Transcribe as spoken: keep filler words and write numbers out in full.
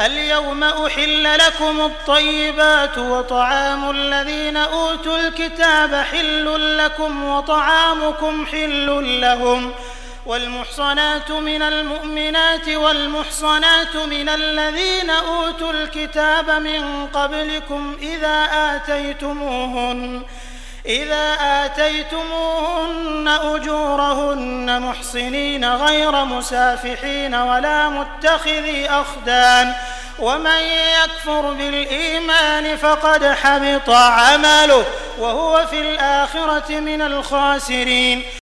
اليوم أحل لكم الطيبات وطعام الذين أوتوا الكتاب حل لكم وطعامكم حل لهم والمحصنات من المؤمنات والمحصنات من الذين أوتوا الكتاب من قبلكم إذا آتيتموهن إذا آتيتموهن أجورهن محصنين غير مسافحين ولا متخذي أخدان ومن يكفر بالإيمان فقد حبط عمله وهو في الآخرة من الخاسرين.